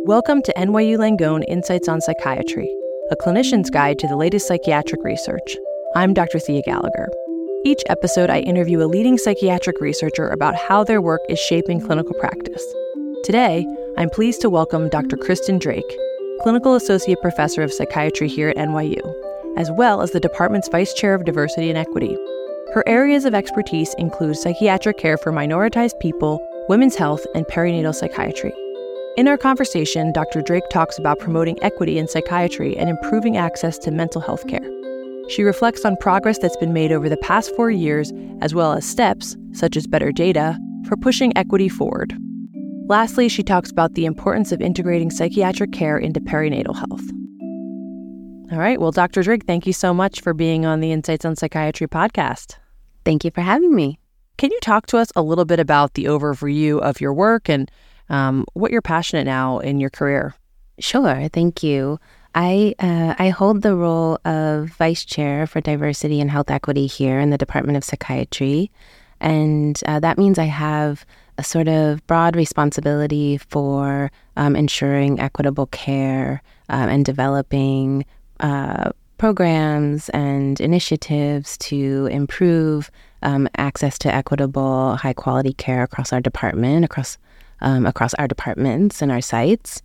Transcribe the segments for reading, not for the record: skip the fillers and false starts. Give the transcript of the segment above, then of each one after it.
Welcome to NYU Langone Insights on Psychiatry, a clinician's guide to the latest psychiatric research. I'm Dr. Thea Gallagher. Each episode, I interview a leading psychiatric researcher about how their work is shaping clinical practice. Today, I'm pleased to welcome Dr. Kristen Drake, Clinical Associate Professor of Psychiatry here at NYU, as well as the department's Vice Chair of Diversity and Equity. Her areas of expertise include psychiatric care for minoritized people, women's health, and perinatal psychiatry. In our conversation, Dr. Drake talks about promoting equity in psychiatry and improving access to mental health care. She reflects on progress that's been made over the past 4 years, as well as steps, such as better data, for pushing equity forward. Lastly, she talks about the importance of integrating psychiatric care into perinatal health. All right, well, Dr. Drake, thank you so much for being on the Insights on Psychiatry podcast. Thank you for having me. Can you talk to us a little bit about the overview of your work and what you're passionate now in your career? Sure, thank you. I hold the role of Vice Chair for Diversity and Health Equity here in the Department of Psychiatry. And that means I have a sort of broad responsibility for ensuring equitable care and developing programs and initiatives to improve access to equitable, high-quality care across our department, across our departments and our sites.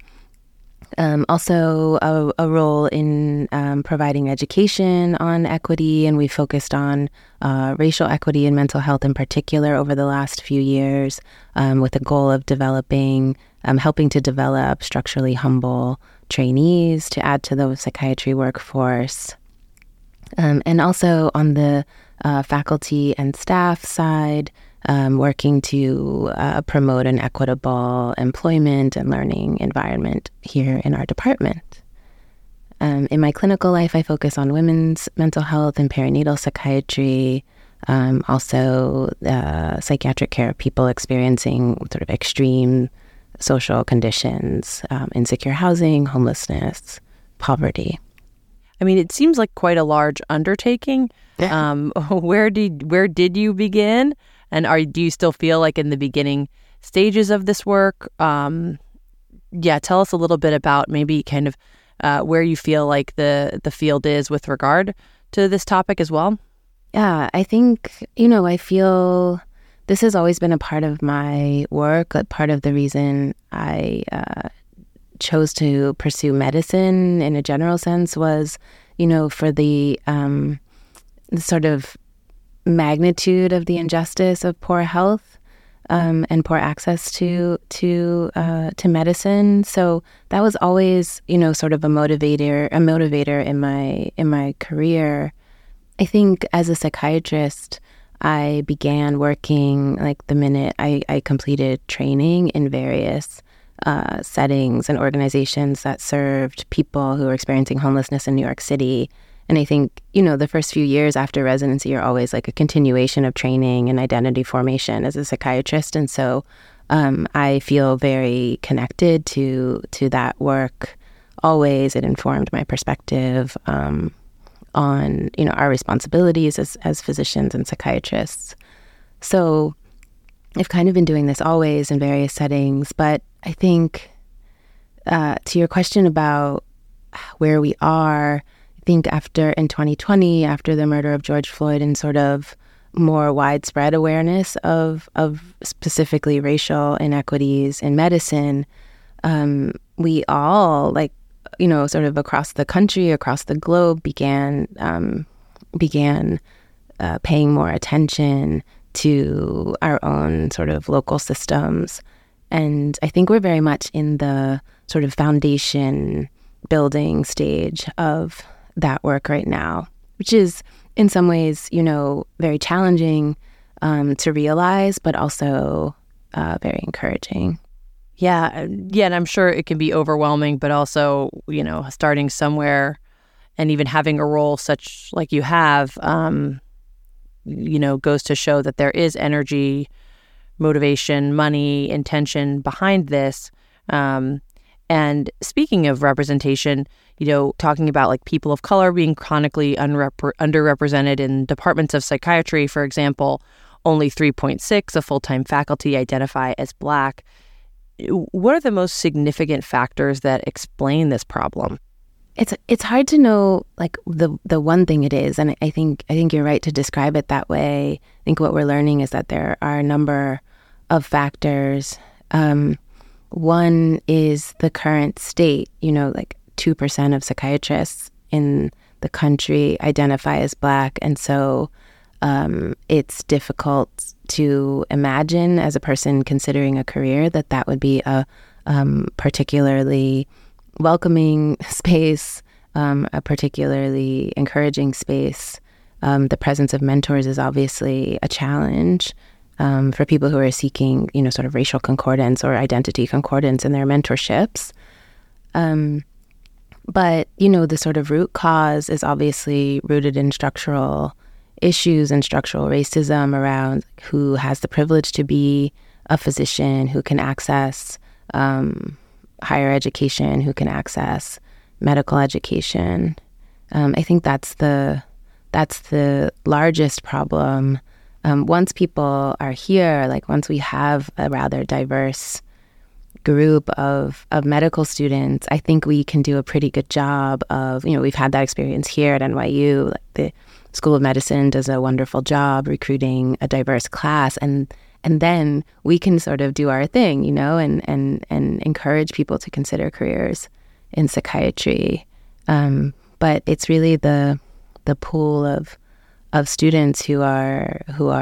Also a role in providing education on equity, and we focused on racial equity and mental health in particular over the last few years, with the goal of helping to develop structurally humble trainees to add to the psychiatry workforce. And also on the faculty and staff side, working to promote an equitable employment and learning environment here in our department. In my clinical life, I focus on women's mental health and perinatal psychiatry, also psychiatric care of people experiencing sort of extreme social conditions, insecure housing, homelessness, poverty. I mean, it seems like quite a large undertaking. Where did you begin? And do you still feel like in the beginning stages of this work? Tell us a little bit about maybe kind of where you feel like the field is with regard to this topic as well. Yeah, I think, I feel this has always been a part of my work. Part of the reason I chose to pursue medicine in a general sense was, for the sort of magnitude of the injustice of poor health and poor access to medicine. So that was always, sort of a motivator in my career. I think as a psychiatrist, I began working like the minute I completed training in various settings and organizations that served people who were experiencing homelessness in New York City. And I think, the first few years after residency are always like a continuation of training and identity formation as a psychiatrist. And so I feel very connected to that work always. It informed my perspective on, our responsibilities as physicians and psychiatrists. So I've kind of been doing this always in various settings. But I think to your question about where we are, I think in 2020, after the murder of George Floyd and sort of more widespread awareness of specifically racial inequities in medicine, we all, sort of across the country, across the globe, began paying more attention to our own sort of local systems. And I think we're very much in the sort of foundation building stage of that work right now, which is in some ways, very challenging to realize, but also very encouraging. Yeah, and I'm sure it can be overwhelming, but also, starting somewhere and even having a role such like you have, goes to show that there is energy, motivation, money, intention behind this. And speaking of representation, talking about like people of color being chronically underrepresented in departments of psychiatry, for example, only 3.6 of full-time faculty identify as Black. what are the most significant factors that explain this problem? It's hard to know like the one thing it is, and I think you're right to describe it that way. I think what we're learning is that there are a number of factors. One is the current state. Like 2% of psychiatrists in the country identify as Black, and so it's difficult to imagine as a person considering a career that would be a particularly welcoming space, a particularly encouraging space. The presence of mentors is obviously a challenge for people who are seeking, sort of racial concordance or identity concordance in their mentorships. But, the sort of root cause is obviously rooted in structural issues and structural racism around who has the privilege to be a physician, who can access higher education, who can access medical education. I think that's the largest problem. Once people are here, like once we have a rather diverse group of medical students, I think we can do a pretty good job of, we've had that experience here at NYU. Like the School of Medicine does a wonderful job recruiting a diverse class, and then we can sort of do our thing, and encourage people to consider careers in psychiatry. But it's really the pool of students who are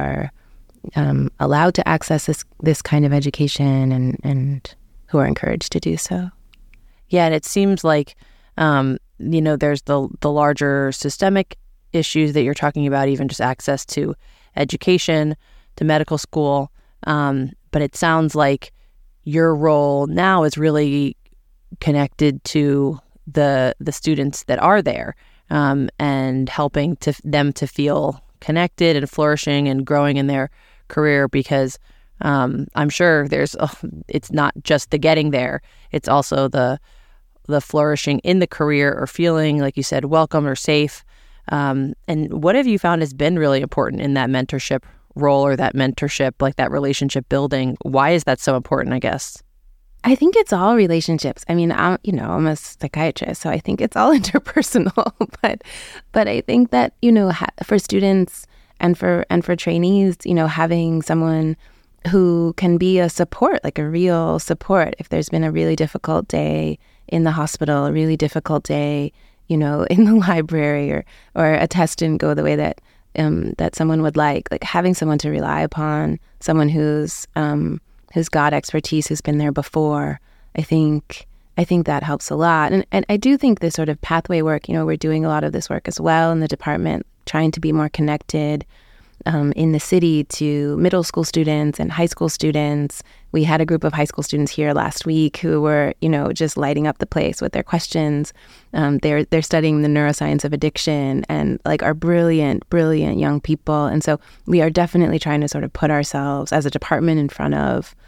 allowed to access this kind of education and who are encouraged to do so. Yeah, and it seems like there's the larger systemic issues that you're talking about, even just access to education, to medical school. But it sounds like your role now is really connected to the students that are there, and helping them to feel connected and flourishing and growing in their career, because I'm sure it's not just the getting there, it's also the flourishing in the career or feeling, like you said, welcome or safe. And what have you found has been really important in that mentorship role or that mentorship, like that relationship building? Why is that so important, I guess? I think it's all relationships. I mean, I'm a psychiatrist, so I think it's all interpersonal. But I think that, for students and for trainees, having someone who can be a support, like a real support, if there's been a really difficult day in the hospital, a really difficult day, in the library, or a test didn't go the way that someone would like having someone to rely upon, someone who's got expertise, who's been there before. I think that helps a lot. And I do think this sort of pathway work, we're doing a lot of this work as well in the department, trying to be more connected in the city to middle school students and high school students. We had a group of high school students here last week who were, just lighting up the place with their questions. They're studying the neuroscience of addiction and are brilliant young people. And so we are definitely trying to sort of put ourselves as a department in front of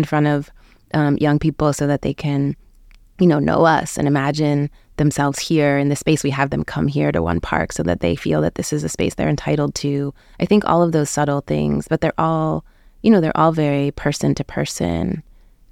young people so that they can, know us and imagine themselves here in the space. We have them come here to One Park so that they feel that this is a space they're entitled to. I think all of those subtle things, but they're all very person to person.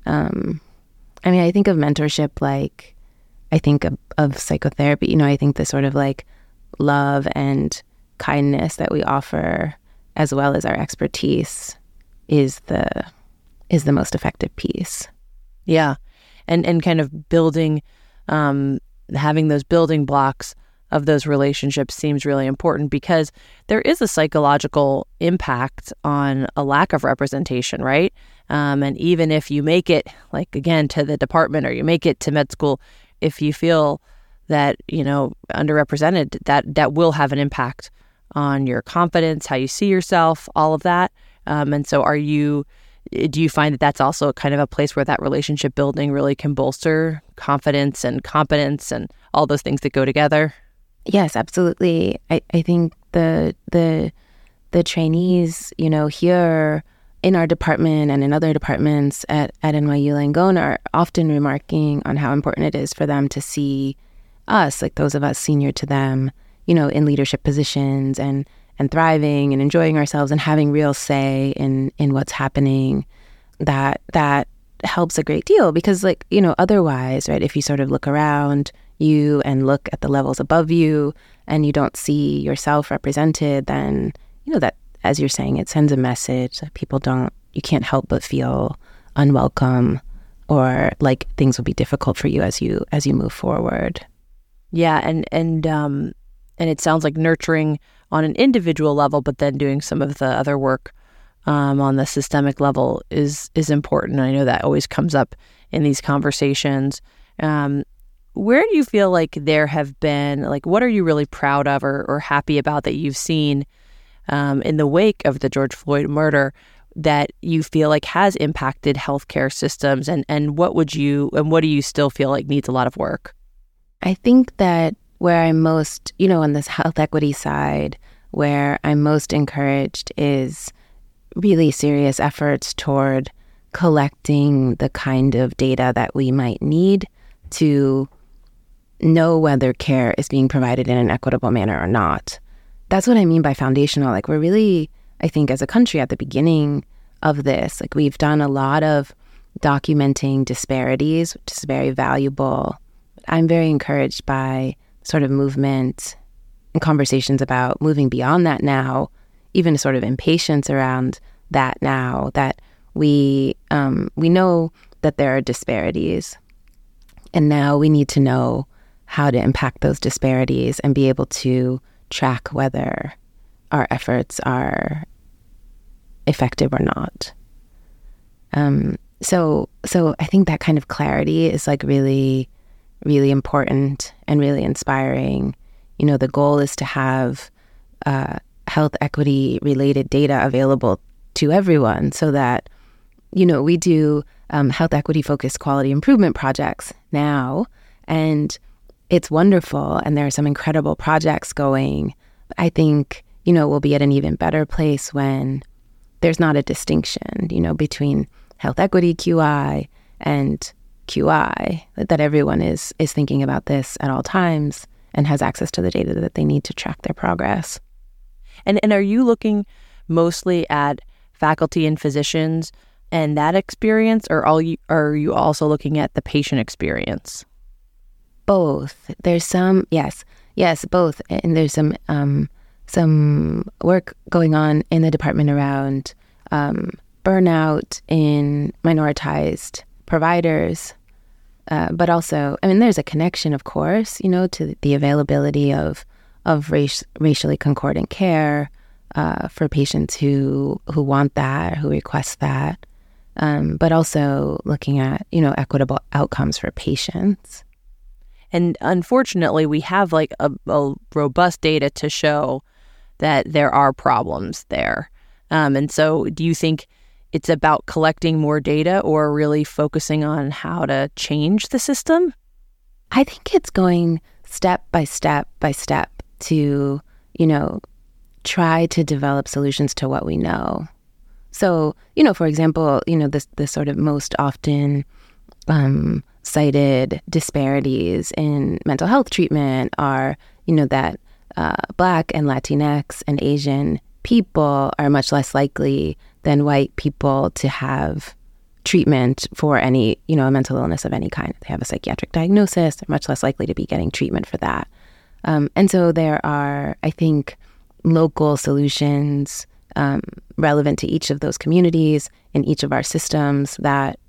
I think of mentorship like I think of psychotherapy. I think the sort of love and kindness that we offer, as well as our expertise, is the most effective piece. Yeah. And kind of building, having those building blocks of those relationships seems really important, because there is a psychological impact on a lack of representation, right? And even if you make it, again, to the department, or you make it to med school, if you feel that, underrepresented, that will have an impact on your confidence, how you see yourself, all of that. And so do you find that that's also kind of a place where that relationship building really can bolster confidence and competence and all those things that go together? Yes, absolutely. I think the trainees, here in our department and in other departments at NYU Langone are often remarking on how important it is for them to see us, those of us senior to them, in leadership positions and thriving and enjoying ourselves and having real say in what's happening. That helps a great deal because, like, otherwise, right, if you sort of look around you and look at the levels above you and you don't see yourself represented, then, that, as you're saying, it sends a message that you can't help but feel unwelcome or like things will be difficult for you as you move forward. Yeah, and it sounds like nurturing on an individual level, but then doing some of the other work on the systemic level is important. I know that always comes up in these conversations. Where do you feel like there have been, like, what are you really proud of or happy about that you've seen in the wake of the George Floyd murder that you feel like has impacted healthcare systems, and what do you still feel like needs a lot of work? I think that where I'm most, on this health equity side, where I'm most encouraged is really serious efforts toward collecting the kind of data that we might need to know whether care is being provided in an equitable manner or not. That's what I mean by foundational. Like, we're really, I think, as a country at the beginning of this, like, we've done a lot of documenting disparities, which is very valuable. I'm very encouraged by sort of movement and conversations about moving beyond that now, even a sort of impatience around that now, that we know that there are disparities, and now we need to know how to impact those disparities and be able to track whether our efforts are effective or not. So I think that kind of clarity is like really, really important and really inspiring. The goal is to have health equity related data available to everyone so that, we do health equity focused quality improvement projects now, and it's wonderful. And there are some incredible projects going. I think, we'll be at an even better place when there's not a distinction, between health equity QI and QI, that everyone is thinking about this at all times and has access to the data that they need to track their progress. And are you looking mostly at faculty and physicians and that experience, or are you also looking at the patient experience? Both. There's some, yes, both. And there's some work going on in the department around burnout in minoritized providers, but also, there's a connection, of course, to the availability of racially concordant care for patients who want that, who request that, but also looking at, equitable outcomes for patients. And unfortunately, we have like a robust data to show that there are problems there. And so do you think it's about collecting more data or really focusing on how to change the system? I think it's going step by step to, try to develop solutions to what we know. So, for example, the sort of most often cited disparities in mental health treatment are, that Black and Latinx and Asian people are much less likely than white people to have treatment for any, a mental illness of any kind. They have a psychiatric diagnosis, they're much less likely to be getting treatment for that. And so there are, I think, local solutions relevant to each of those communities in each of our systems that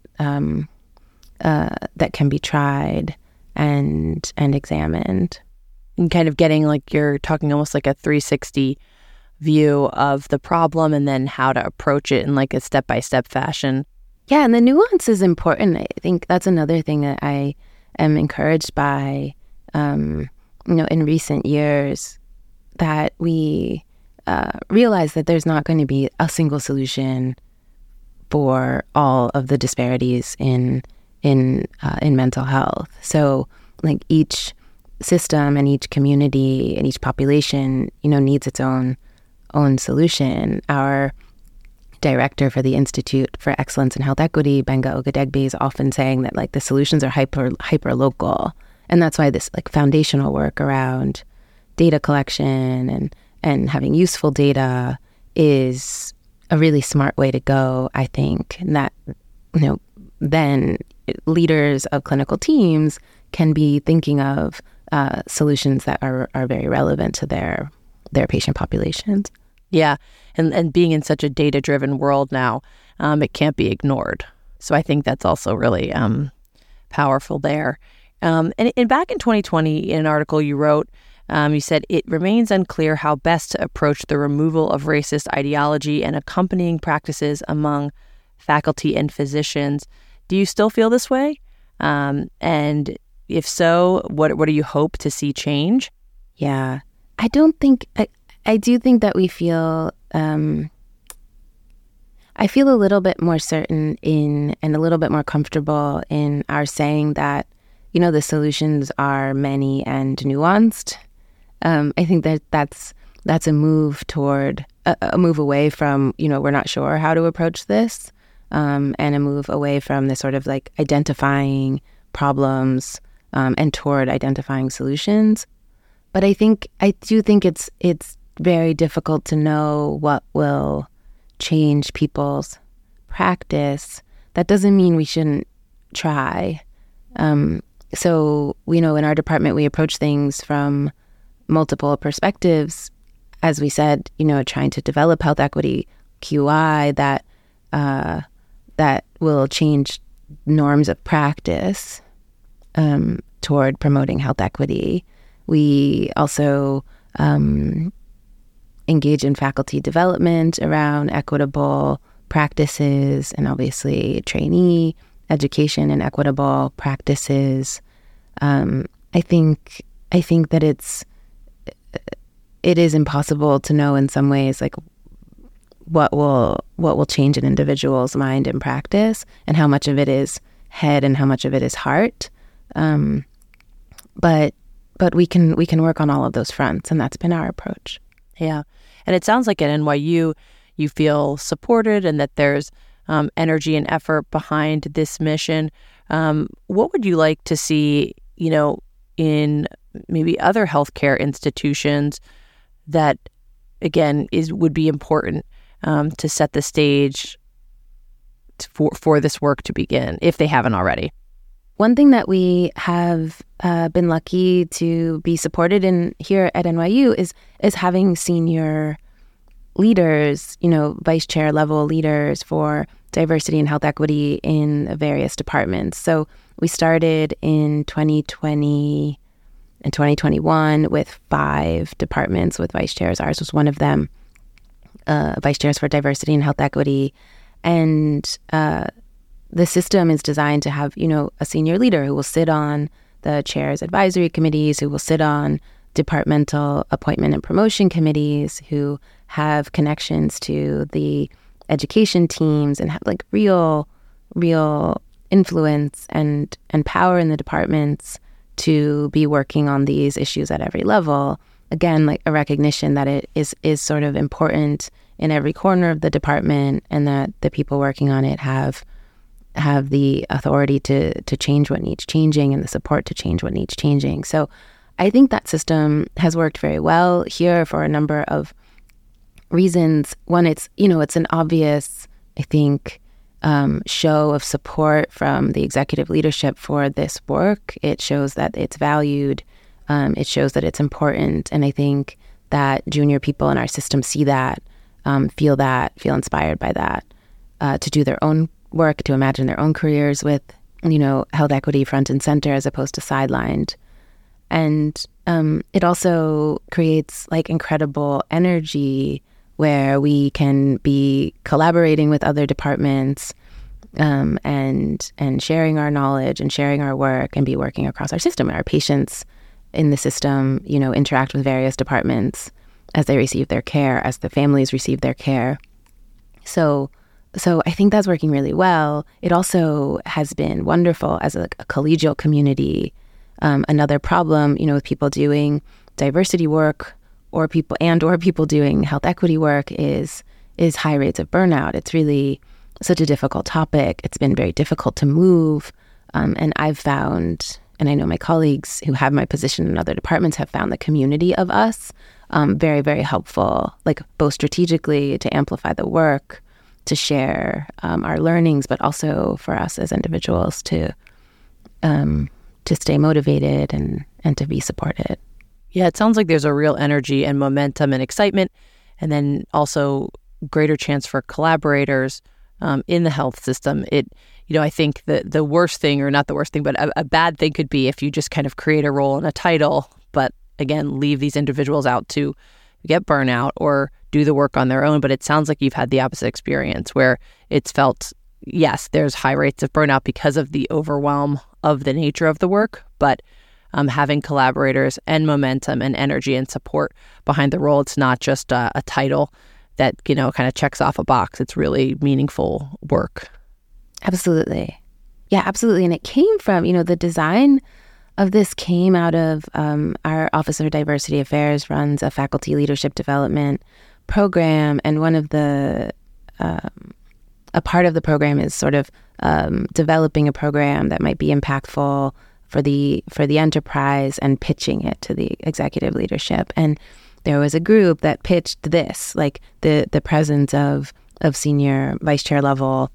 can be tried and examined. And kind of getting, like, you're talking almost like a 360 view of the problem and then how to approach it in like a step-by-step fashion. Yeah, and the nuance is important. I think that's another thing that I am encouraged by, in recent years, that we realize that there's not going to be a single solution for all of the disparities in mental health. So, like, each system and each community and each population, needs its own solution. Our director for the Institute for Excellence in Health Equity, Benga Ogedegbe, is often saying that, like, the solutions are hyper local, and that's why this, like, foundational work around data collection and having useful data is a really smart way to go, I think, and that then leaders of clinical teams can be thinking of solutions that are very relevant to their patient populations. Yeah, and being in such a data-driven world now, it can't be ignored. So I think that's also really powerful there. And back in 2020, in an article you wrote, you said, it remains unclear how best to approach the removal of racist ideology and accompanying practices among faculty and physicians. Do you still feel this way? And if so, what do you hope to see change? Yeah, I do think that we feel, I feel a little bit more certain in and a little bit more comfortable in our saying that, the solutions are many and nuanced. I think that's a move toward a move away from, we're not sure how to approach this, and a move away from this sort of like identifying problems and toward identifying solutions. But I do think it's very difficult to know what will change people's practice. That doesn't mean we shouldn't try. So, in our department, we approach things from multiple perspectives. As we said, trying to develop health equity QI that will change norms of practice toward promoting health equity. We also engage in faculty development around equitable practices and obviously trainee education in equitable practices. I think that it is impossible to know in some ways like what will change an individual's mind and practice, and how much of it is head and how much of it is heart. But we can work on all of those fronts, and that's been our approach. Yeah, and it sounds like at NYU you feel supported and that there's energy and effort behind this mission. What would you like to see, in maybe other healthcare institutions that, again, would be important to set the stage for this work to begin, if they haven't already? One thing that we have been lucky to be supported in here at NYU is having senior leaders, vice chair level leaders for diversity and health equity in various departments. So we started in 2020 and 2021 with 5 departments with vice chairs. Ours was one of them, vice chairs for diversity and health equity. And the system is designed to have, a senior leader who will sit on the chair's advisory committees, who will sit on departmental appointment and promotion committees, who have connections to the education teams and have like real influence and power in the departments to be working on these issues at every level. Again, like a recognition that it is sort of important in every corner of the department, and that the people working on it have the authority to change what needs changing and the support to change what needs changing. So I think that system has worked very well here for a number of reasons. One, it's an obvious, I think, show of support from the executive leadership for this work. It shows that it's valued. It shows that it's important. And I think that junior people in our system see that, feel inspired by that, to do their own work, to imagine their own careers with, health equity front and center as opposed to sidelined. And it also creates like incredible energy where we can be collaborating with other departments and sharing our knowledge and sharing our work and be working across our system. Our patients in the system, interact with various departments as they receive their care, as the families receive their care. So I think that's working really well. It also has been wonderful as a collegial community. Another problem, with people doing diversity work or people doing health equity work is high rates of burnout. It's really such a difficult topic. It's been very difficult to move. And I've found, and I know my colleagues who have my position in other departments have found the community of us very, very helpful, like both strategically to amplify the work, share our learnings, but also for us as individuals to stay motivated and to be supported. Yeah, it sounds like there's a real energy and momentum and excitement, and then also greater chance for collaborators in the health system. I think the worst thing, or not the worst thing, but a bad thing could be if you just kind of create a role and a title, but again, leave these individuals out to get burnout or do the work on their own. But it sounds like you've had the opposite experience where it's felt, yes, there's high rates of burnout because of the overwhelm of the nature of the work, but having collaborators and momentum and energy and support behind the role. It's not just a title that, kind of checks off a box. It's really meaningful work. Absolutely. Yeah, absolutely. And it came from, the design of this came out of our Office of Diversity Affairs runs a faculty leadership development program. And one of a part of the program is sort of developing a program that might be impactful for the enterprise and pitching it to the executive leadership. And there was a group that pitched this, like the presence of senior vice chair level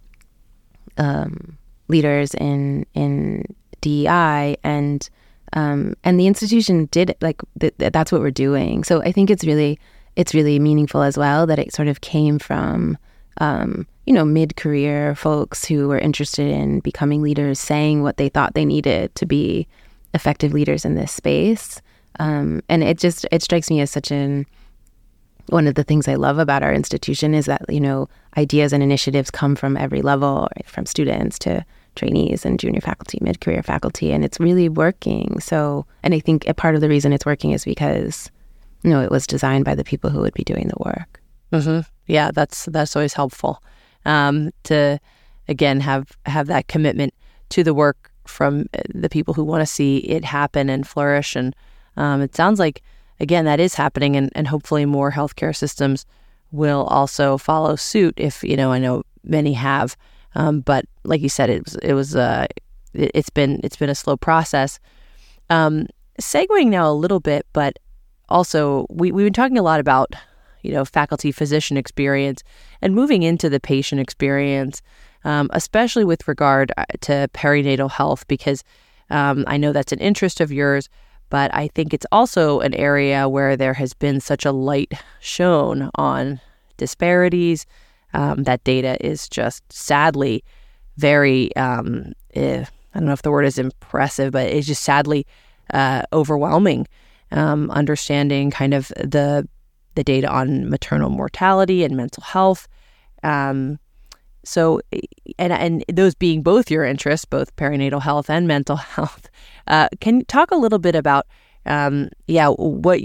leaders in DEI, and the institution did that's what we're doing. So I think it's really meaningful as well that it sort of came from mid-career folks who were interested in becoming leaders, saying what they thought they needed to be effective leaders in this space. And it strikes me as one of the things I love about our institution is that, ideas and initiatives come from every level, right? From students to trainees and junior faculty, mid-career faculty, and it's really working. So, and I think a part of the reason it's working is because, it was designed by the people who would be doing the work. Mm-hmm. Yeah, that's always helpful to, again, have that commitment to the work from the people who want to see it happen and flourish. And it sounds like, again, that is happening, and hopefully more healthcare systems will also follow suit. If I know many have, but like you said, it's been a slow process. Segueing now a little bit, but also we've been talking a lot about faculty physician experience and moving into the patient experience, especially with regard to perinatal health, because I know that's an interest of yours. But I think it's also an area where there has been such a light shown on disparities. That data is just sadly very, I don't know if the word is impressive, but it's just sadly overwhelming. Understanding kind of the data on maternal mortality and mental health. So, and those being both your interests, both perinatal health and mental health, can you talk a little bit about, what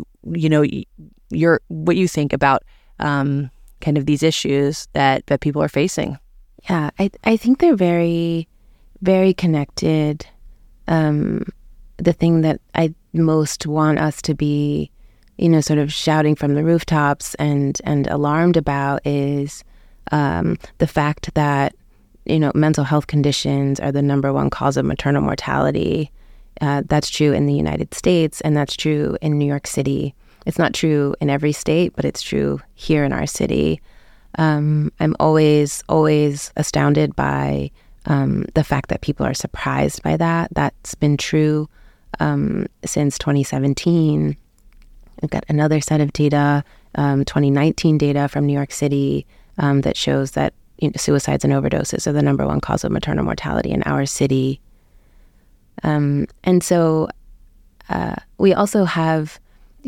what you think about kind of these issues that people are facing? Yeah, I think they're very, very connected. The thing that I most want us to be, sort of shouting from the rooftops and alarmed about is the fact that, mental health conditions are the number one cause of maternal mortality. That's true in the United States, and that's true in New York City. It's not true in every state, but it's true here in our city. I'm always astounded by the fact that people are surprised by that. That's been true since 2017. We've got another set of data, 2019 data from New York City, that shows that suicides and overdoses are the number one cause of maternal mortality in our city. And so we also have,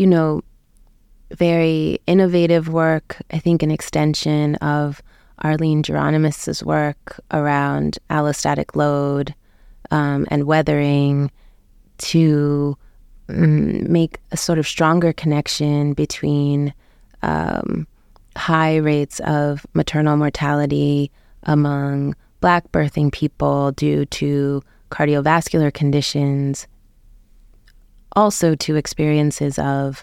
very innovative work, I think an extension of Arlene Geronimus's work around allostatic load and weathering to make a sort of stronger connection between high rates of maternal mortality among Black birthing people due to cardiovascular conditions, also to experiences of,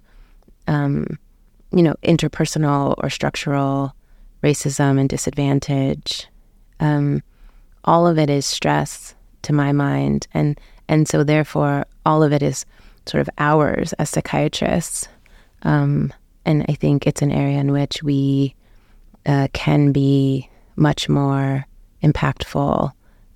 interpersonal or structural racism and disadvantage. All of it is stress to my mind. And so therefore, all of it is sort of ours as psychiatrists. And I think it's an area in which we can be much more impactful.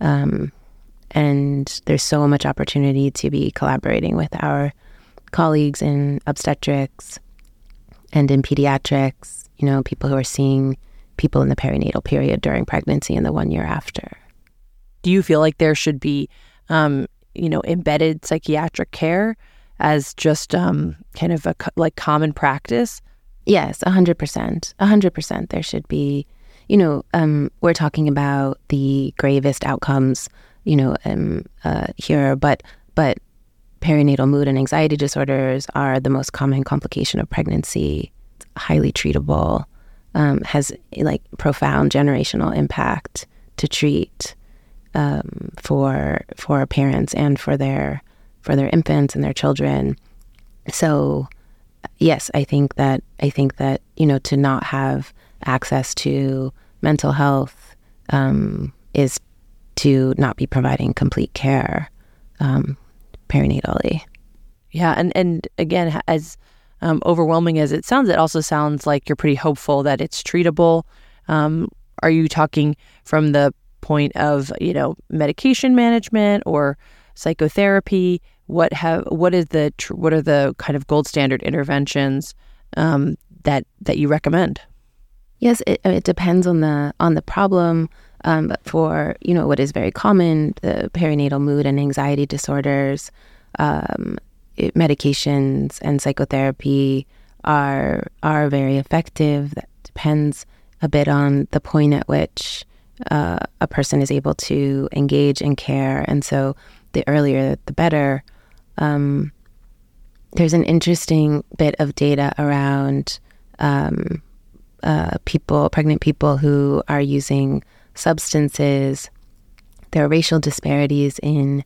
And there's so much opportunity to be collaborating with our colleagues in obstetrics and in pediatrics, people who are seeing people in the perinatal period during pregnancy and the 1 year after. Do you feel like there should be, embedded psychiatric care as just kind of a common practice? Yes, 100%. 100% there should be. We're talking about the gravest outcomes, here, but perinatal mood and anxiety disorders are the most common complication of pregnancy. It's highly treatable, has profound generational impact to treat for parents and for their infants and their children. So yes, I think that to not have access to mental health is to not be providing complete care perinatally. Yeah, and again, as overwhelming as it sounds, it also sounds like you're pretty hopeful that it's treatable. Are you talking from the point of medication management or psychotherapy? What are the kind of gold standard interventions that you recommend? Yes, it depends on the problem. But for what is very common, the perinatal mood and anxiety disorders, medications and psychotherapy are very effective. That depends a bit on the point at which a person is able to engage in care, and so the earlier the better. There's an interesting bit of data around pregnant people who are using substances. There are racial disparities in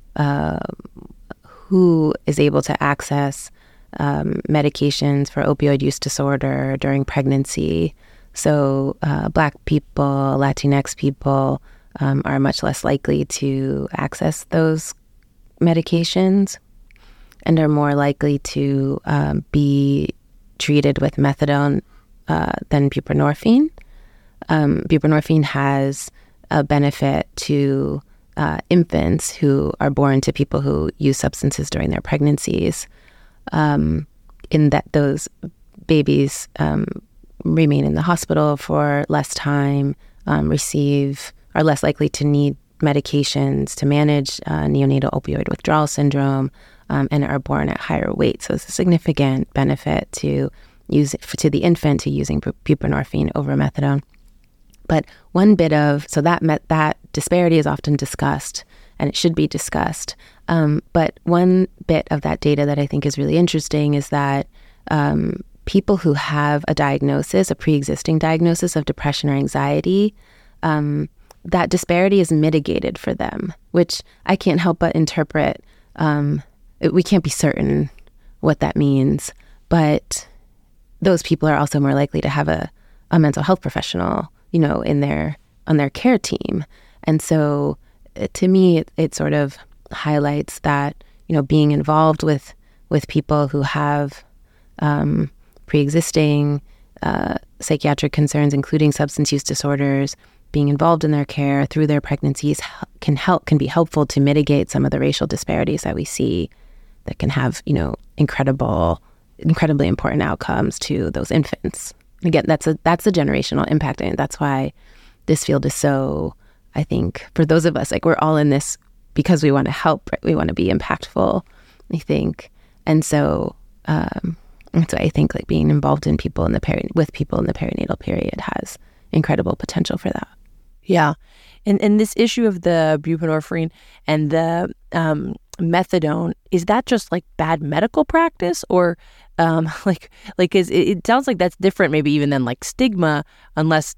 who is able to access medications for opioid use disorder during pregnancy. So Black people, Latinx people are much less likely to access those medications and are more likely to be treated with methadone than buprenorphine. Buprenorphine has a benefit to infants who are born to people who use substances during their pregnancies, in that those babies remain in the hospital for less time, are less likely to need medications to manage neonatal opioid withdrawal syndrome, and are born at higher weight. So it's a significant benefit to the infant to using buprenorphine over methadone. But one bit of, that disparity is often discussed, and it should be discussed. But one bit of that data that I think is really interesting is that people who have a pre-existing diagnosis of depression or anxiety, that disparity is mitigated for them, which I can't help but interpret. We can't be certain what that means, but those people are also more likely to have a mental health professional, on their care team. And so to me, it sort of highlights that, being involved with people who have pre-existing psychiatric concerns, including substance use disorders, being involved in their care through their pregnancies can be helpful to mitigate some of the racial disparities that we see that can have, incredibly important outcomes to those infants. Again, that's a generational impact, and that's why this field is so, I think, for those of us, we're all in this because we want to help, right? We want to be impactful, I think. And so I think being involved in with people in the perinatal period has incredible potential for that. Yeah. And this issue of the buprenorphine and the methadone, is that just bad medical practice, or it sounds like that's different maybe even than stigma, unless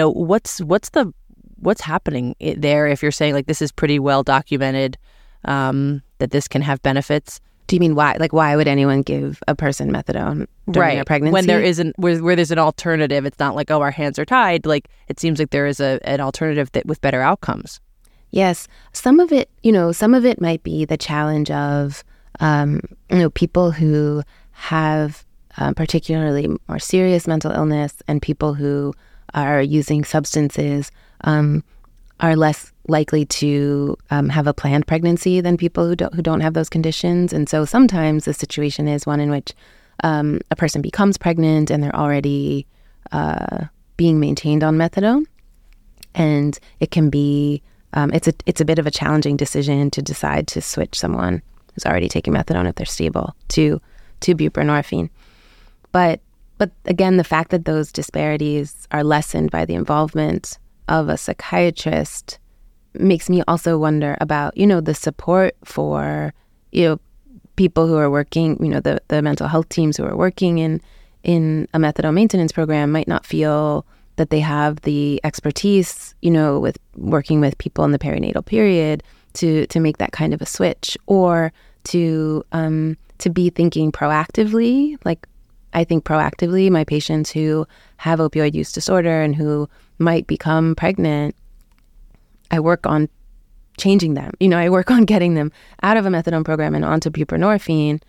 what's happening there if you're saying this is pretty well documented that this can have benefits. Do you mean why? Why would anyone give a person methadone during their pregnancy? When there isn't, where there's an alternative, it's not our hands are tied. It seems like there is an alternative with better outcomes. Yes, some of it might be the challenge of people who have particularly more serious mental illness, and people who are using substances are less likely to have a planned pregnancy than people who don't have those conditions. And so sometimes the situation is one in which a person becomes pregnant and they're already being maintained on methadone, and it can be it's a bit of a challenging decision to decide to switch someone who's already taking methadone if they're stable to buprenorphine. But again, the fact that those disparities are lessened by the involvement of a psychiatrist makes me also wonder about, the support for, people who are working, the mental health teams who are working in a methadone maintenance program might not feel that they have the expertise, with working with people in the perinatal period to make that kind of a switch, or to be thinking proactively. Like, I think proactively, my patients who have opioid use disorder and who might become pregnant, I work on changing them. I work on getting them out of a methadone program and onto buprenorphine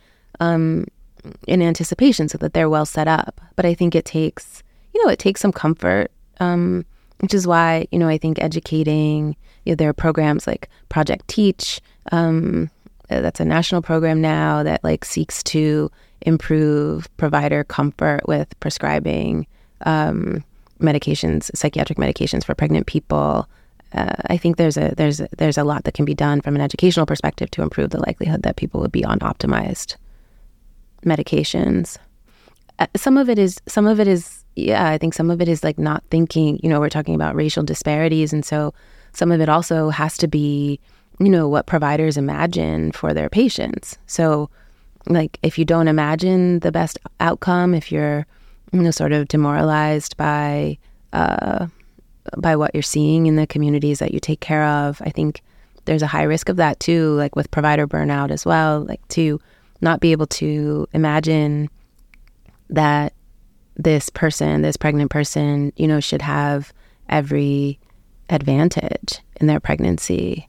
in anticipation so that they're well set up. But I think it takes some comfort, which is why, I think educating, there are programs like Project Teach, that's a national program now that seeks to improve provider comfort with prescribing medications, psychiatric medications for pregnant people. I think there's a lot that can be done from an educational perspective to improve the likelihood that people would be on optimized medications. Some of it is, I think some of it is not thinking, we're talking about racial disparities. And so some of it also has to be, what providers imagine for their patients. So if you don't imagine the best outcome, if you're, sort of demoralized by what you're seeing in the communities that you take care of, I think there's a high risk of that too, with provider burnout as well, to not be able to imagine that this pregnant person, should have every advantage in their pregnancy.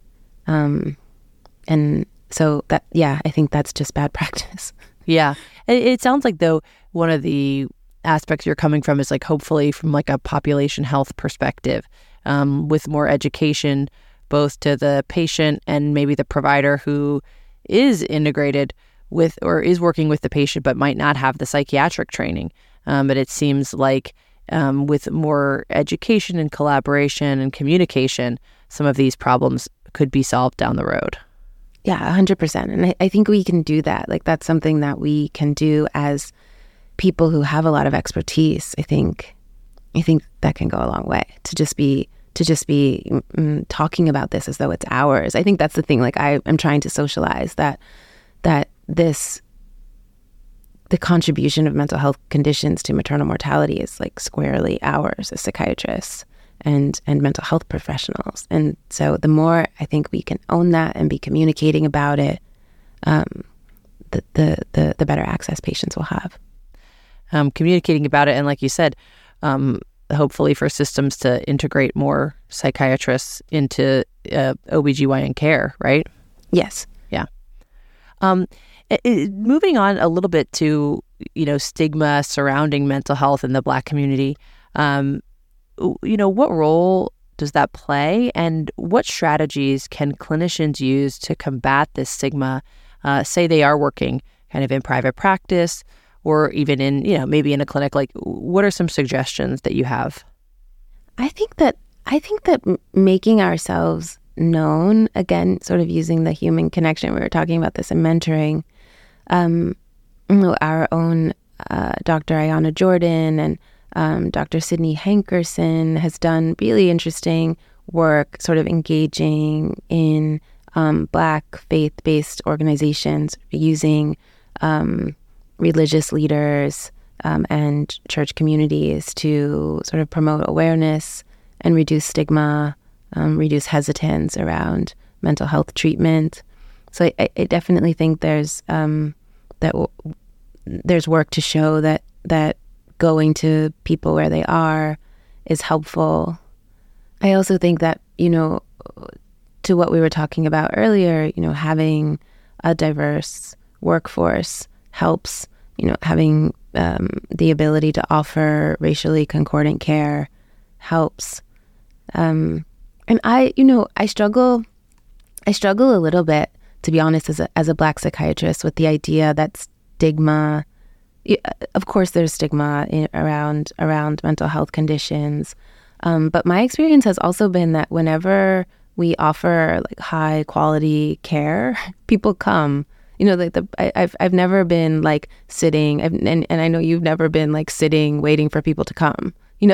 And so that, I think that's just bad practice. Yeah. It sounds like, though, one of the aspects you're coming from is hopefully from a population health perspective, with more education, both to the patient and maybe the provider who is integrated with or is working with the patient but might not have the psychiatric training. But it seems like with more education and collaboration and communication, some of these problems could be solved down the road. Yeah, 100%. And I think we can do that. That's something that we can do as people who have a lot of expertise. I think that can go a long way to just be talking about this as though it's ours. I think that's the thing. I am trying to socialize that the contribution of mental health conditions to maternal mortality is squarely ours as psychiatrists and mental health professionals. And so the more I think we can own that and be communicating about it, the better access patients will have. Communicating about it, and like you said, hopefully for systems to integrate more psychiatrists into OBGYN care, right? Yes. Yeah. Moving on a little bit to, stigma surrounding mental health in the Black community, what role does that play, and what strategies can clinicians use to combat this stigma? Say they are working kind of in private practice or even in, maybe in a clinic. What are some suggestions that you have? I think that making ourselves known, again, sort of using the human connection, we were talking about this in mentoring, our own Dr. Ayanna Jordan and Dr. Sydney Hankerson has done really interesting work sort of engaging in Black faith-based organizations using religious leaders and church communities to sort of promote awareness and reduce stigma, reduce hesitance around mental health treatment. So I definitely think there's work to show that going to people where they are is helpful. I also think that, to what we were talking about earlier, having a diverse workforce helps, having the ability to offer racially concordant care helps. And I struggle a little bit, to be honest, as a Black psychiatrist, with the idea that stigma. Of course, there's stigma around mental health conditions, but my experience has also been that whenever we offer like high quality care, people come. I've never been like sitting, and I know you've never been like sitting waiting for people to come.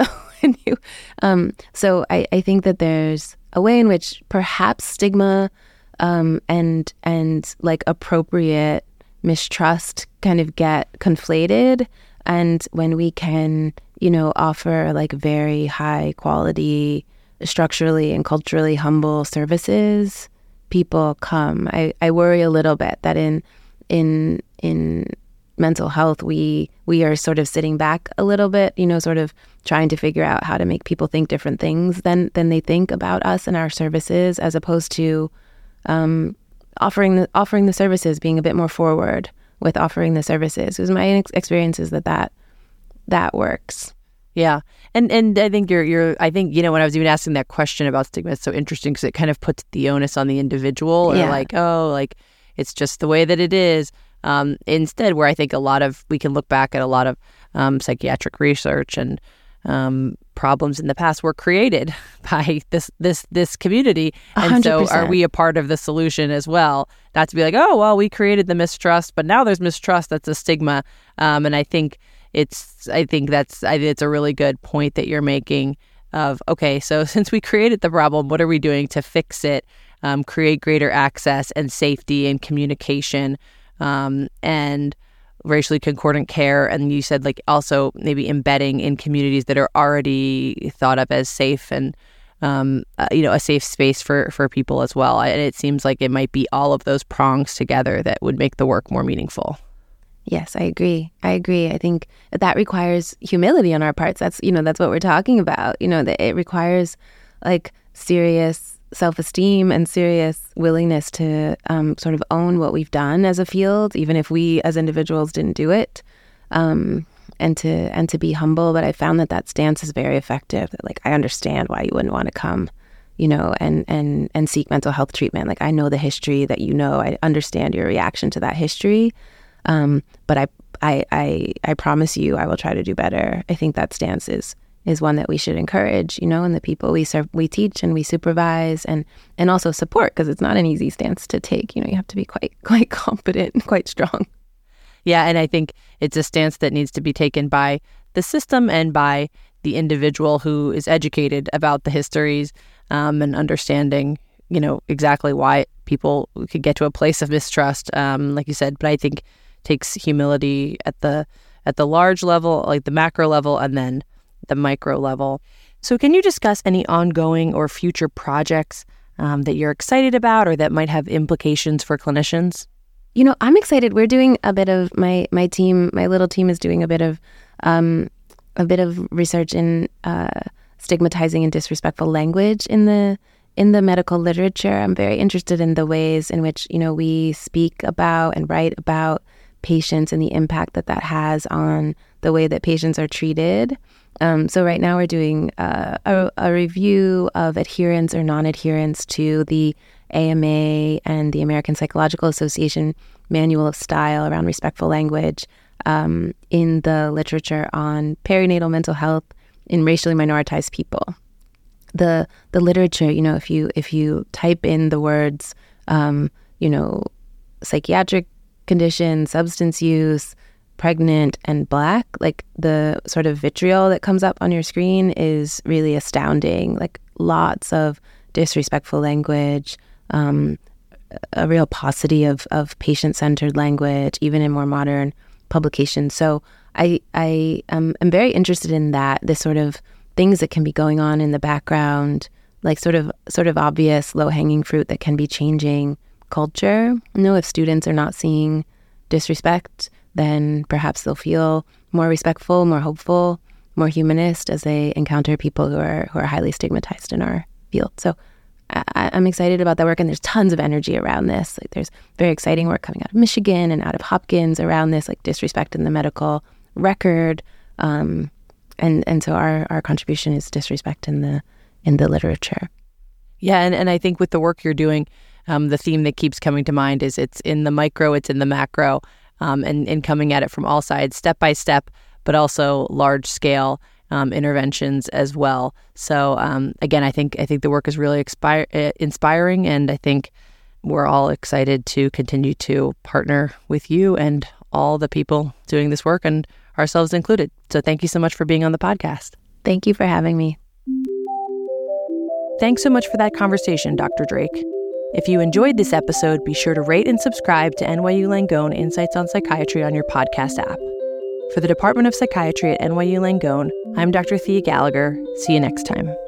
So I think that there's a way in which perhaps stigma and like appropriate mistrust kind of get conflated, and when we can offer like very high quality, structurally and culturally humble services, people come. I worry a little bit that in mental health we are sort of sitting back a little bit, sort of trying to figure out how to make people think different things than they think about us and our services, as opposed to offering the services, being a bit more forward with offering the services. Because my experience is that works. Yeah. And I think I think, when I was even asking that question about stigma, it's so interesting because it kind of puts the onus on the individual, or it's just the way that it is. Instead, where I think we can look back at a lot of psychiatric research and problems in the past were created by this community. And 100%. So are we a part of the solution as well? Not to be like, oh, well, we created the mistrust, but now there's mistrust. That's a stigma. And I think it's a really good point that you're making of, okay, so since we created the problem, what are we doing to fix it, create greater access and safety and communication, and racially concordant care? And you said like also maybe embedding in communities that are already thought of as safe and a safe space for people as well. And it seems like it might be all of those prongs together that would make the work more meaningful. Yes, I agree. I think that requires humility on our parts. That's what we're talking about. That it requires like serious self-esteem and serious willingness to sort of own what we've done as a field, even if we as individuals didn't do it, and to be humble. But I found that stance is very effective. That, like, I understand why you wouldn't want to come, and seek mental health treatment. Like, I know the history that I understand your reaction to that history. But I promise you I will try to do better. I think that stance is one that we should encourage, and the people we teach and we supervise and also support, because it's not an easy stance to take. You have to be quite competent and quite strong. Yeah, and I think it's a stance that needs to be taken by the system and by the individual who is educated about the histories, and understanding, exactly why people could get to a place of mistrust, like you said. But I think takes humility at the large level, like the macro level, and then the micro level. So can you discuss any ongoing or future projects that you're excited about or that might have implications for clinicians? I'm excited. We're doing a bit of my little team is doing a bit of research in stigmatizing and disrespectful language in the medical literature. I'm very interested in the ways in which we speak about and write about patients and the impact that has on the way that patients are treated. So right now we're doing a review of adherence or non-adherence to the AMA and the American Psychological Association Manual of Style around respectful language in the literature on perinatal mental health in racially minoritized people. The literature, if you type in the words, psychiatric condition, substance use, pregnant, and Black, like the sort of vitriol that comes up on your screen is really astounding. Like lots of disrespectful language, a real paucity of patient-centered language, even in more modern publications. So I am very interested in that, this sort of things that can be going on in the background, like sort of obvious low-hanging fruit that can be changing culture. If students are not seeing disrespect, then perhaps they'll feel more respectful, more hopeful, more humanist as they encounter people who are highly stigmatized in our field. So I'm excited about that work, and there's tons of energy around this. Like, there's very exciting work coming out of Michigan and out of Hopkins around this, like disrespect in the medical record. And so our contribution is disrespect in the literature. Yeah, and I think with the work you're doing, the theme that keeps coming to mind is it's in the micro, it's in the macro, and coming at it from all sides, step by step, but also large scale interventions as well. So again, I think the work is really inspiring, and I think we're all excited to continue to partner with you and all the people doing this work, and ourselves included. So thank you so much for being on the podcast. Thank you for having me. Thanks so much for that conversation, Dr. Drake. If you enjoyed this episode, be sure to rate and subscribe to NYU Langone Insights on Psychiatry on your podcast app. For the Department of Psychiatry at NYU Langone, I'm Dr. Thea Gallagher. See you next time.